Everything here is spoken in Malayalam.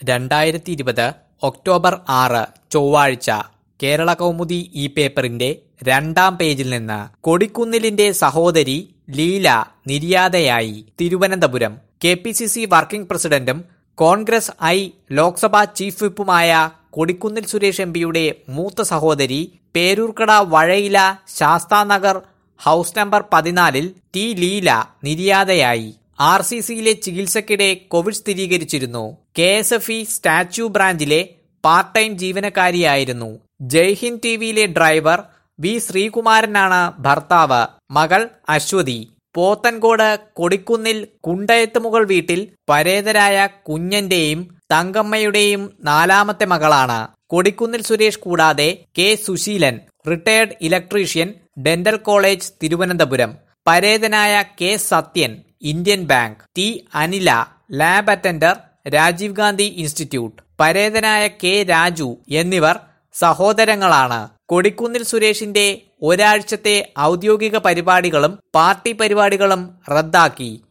2020 ഒക്ടോബർ 6 ചൊവ്വാഴ്ച കേരള കൗമുദി ഈ പേപ്പറിന്റെ 2-ാം പേജിൽ നിന്ന് കൊടിക്കുന്നിലിന്റെ സഹോദരി ലീല നിര്യാതയായി. തിരുവനന്തപുരം കെപിസിസി വർക്കിംഗ് പ്രസിഡന്റും കോൺഗ്രസ് ലോക്സഭാ ചീഫ് വിപ്പുമായ കൊടിക്കുന്നിൽ സുരേഷ് എംപിയുടെ മൂത്ത സഹോദരി Peroorkada Vazhayila Sasthanagar house number 14 T Leela നിര്യാതയായി. RCCയിലെ ചികിത്സയ്ക്കിടെ കോവിഡ് സ്ഥിരീകരിച്ചിരുന്നു. KSFE സ്റ്റാച്യു ബ്രാഞ്ചിലെ പാർട്ട് ടൈം ജീവനക്കാരിയായിരുന്നു. ജയ്ഹിന്ദ് ടിവിയിലെ ഡ്രൈവർ വി ശ്രീകുമാരനാണ് ഭർത്താവ്. മകൾ അശ്വതി. പോത്തൻകോട് കൊടിക്കുന്നിൽ കുണ്ടയത്തുമുകൾ വീട്ടിൽ പരേതരായ കുഞ്ഞന്റെയും തങ്കമ്മയുടെയും 4ാമത്തെ മകളാണ്. കൊടിക്കുന്നിൽ സുരേഷ് കൂടാതെ K Susheelan, retired electrician, dental college Thiruvananthapuram. പരേതനായ K Sathyan, Indian Bank. T Anila, lab attender, Rajiv Gandhi Institute. പരേതനായ കെ രാജു എന്നിവർ സഹോദരങ്ങളാണ്. കൊടിക്കുന്നിൽ സുരേഷിന്റെ ഒരാഴ്ചത്തെ ഔദ്യോഗിക പരിപാടികളും പാർട്ടി പരിപാടികളും റദ്ദാക്കി.